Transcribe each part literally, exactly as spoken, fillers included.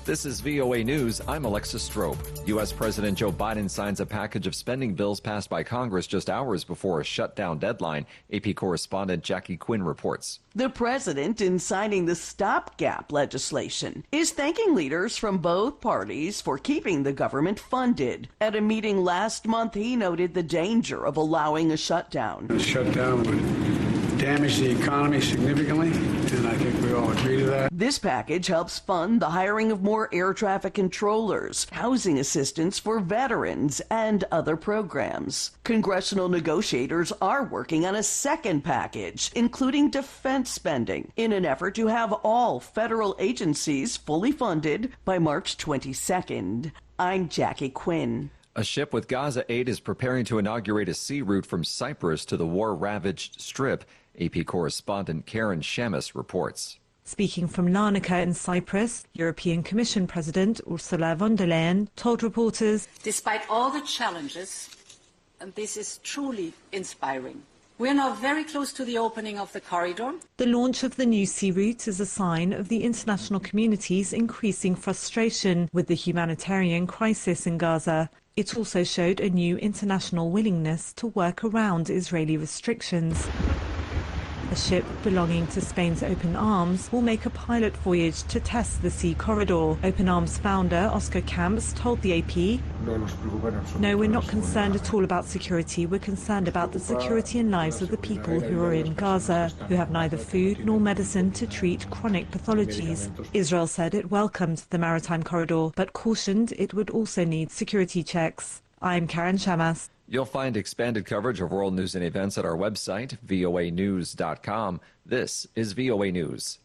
This is V O A News. I'm Alexis Strope. U S. President Joe Biden signs a package of spending bills passed by Congress just hours before a shutdown deadline. A P correspondent Jackie Quinn reports. The president, in signing the stopgap legislation, is thanking leaders from both parties for keeping the government funded. At a meeting last month, he noted the danger of allowing a shutdown. A shutdown would damage the economy significantly, and I think we all agree to that. This package helps fund the hiring of more air traffic controllers, housing assistance for veterans, and other programs. Congressional negotiators are working on a second package, including defense spending, in an effort to have all federal agencies fully funded by March twenty-second. I'm Jackie Quinn. A ship with Gaza aid is preparing to inaugurate a sea route from Cyprus to the war-ravaged Strip. A P correspondent Karen Shamus reports. Speaking from Larnaca in Cyprus, European Commission President Ursula von der Leyen told reporters, "Despite all the challenges, and this is truly inspiring, we are now very close to the opening of the corridor." The launch of the new sea route is a sign of the international community's increasing frustration with the humanitarian crisis in Gaza. It also showed a new international willingness to work around Israeli restrictions. A ship belonging to Spain's Open Arms will make a pilot voyage to test the sea corridor. Open Arms founder Oscar Camps told the A P, "No, we're not concerned at all about security. We're concerned about the security and lives of the people who are in Gaza, who have neither food nor medicine to treat chronic pathologies." Israel said it welcomed the maritime corridor, but cautioned it would also need security checks. I'm Karen Shamas. You'll find expanded coverage of world news and events at our website, V O A news dot com. This is V O A News.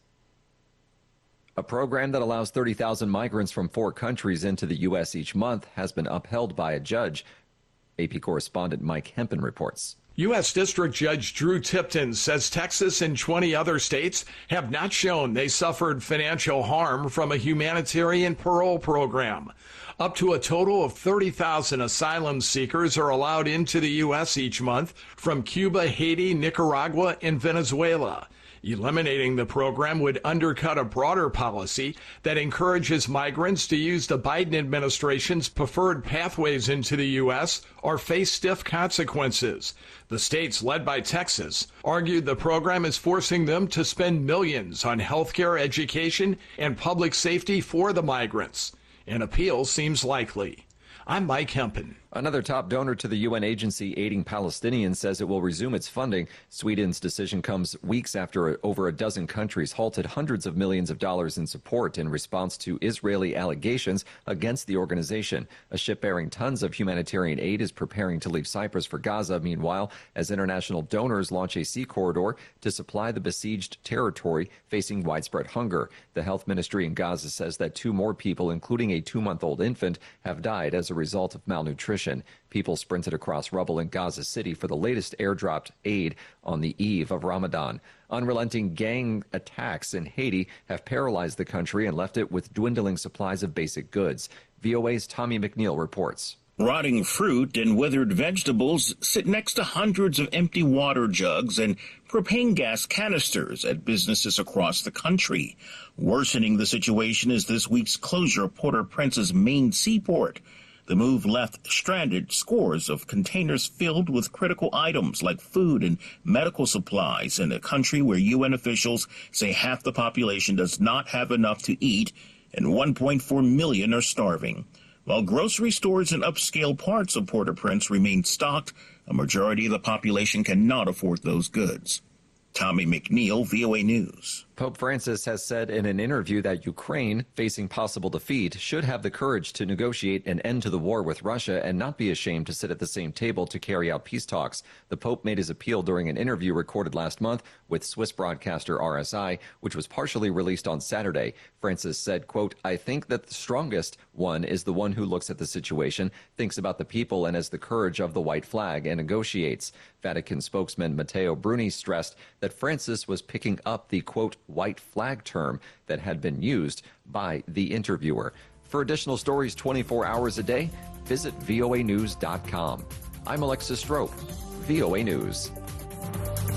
A program that allows thirty thousand migrants from four countries into the U S each month has been upheld by a judge. A P correspondent Mike Hempen reports. U S. District Judge Drew Tipton says Texas and twenty other states have not shown they suffered financial harm from a humanitarian parole program. Up to a total of thirty thousand asylum seekers are allowed into the U S each month from Cuba, Haiti, Nicaragua, and Venezuela. Eliminating the program would undercut a broader policy that encourages migrants to use the Biden administration's preferred pathways into the U S or face stiff consequences. The states, led by Texas, argued the program is forcing them to spend millions on health care, education, and public safety for the migrants. An appeal seems likely. I'm Mike Hempen. Another top donor to the U N agency aiding Palestinians says it will resume its funding. Sweden's decision comes weeks after over a dozen countries halted hundreds of millions of dollars in support in response to Israeli allegations against the organization. A ship bearing tons of humanitarian aid is preparing to leave Cyprus for Gaza, meanwhile, as international donors launch a sea corridor to supply the besieged territory facing widespread hunger. The health ministry in Gaza says that two more people, including a two-month-old infant, have died as a result of malnutrition. People sprinted across rubble in Gaza City for the latest airdropped aid on the eve of Ramadan. Unrelenting gang attacks in Haiti have paralyzed the country and left it with dwindling supplies of basic goods. V O A's Tommy McNeil reports. Rotting fruit and withered vegetables sit next to hundreds of empty water jugs and propane gas canisters at businesses across the country. Worsening the situation is this week's closure of Port-au-Prince's main seaport. The move left stranded scores of containers filled with critical items like food and medical supplies in a country where U N officials say half the population does not have enough to eat and one point four million are starving. While grocery stores in upscale parts of Port-au-Prince remain stocked, a majority of the population cannot afford those goods. Tommy McNeil, V O A News. Pope Francis has said in an interview that Ukraine, facing possible defeat, should have the courage to negotiate an end to the war with Russia and not be ashamed to sit at the same table to carry out peace talks. The Pope made his appeal during an interview recorded last month with Swiss broadcaster R S I, which was partially released on Saturday. Francis said, quote, "I think that the strongest one is the one who looks at the situation, thinks about the people, and has the courage of the white flag and negotiates." Vatican spokesman Matteo Bruni stressed that Francis was picking up the, quote, white flag term that had been used by the interviewer. For additional stories twenty-four hours a day, visit V O A news dot com. I'm Alexis Strope, V O A News.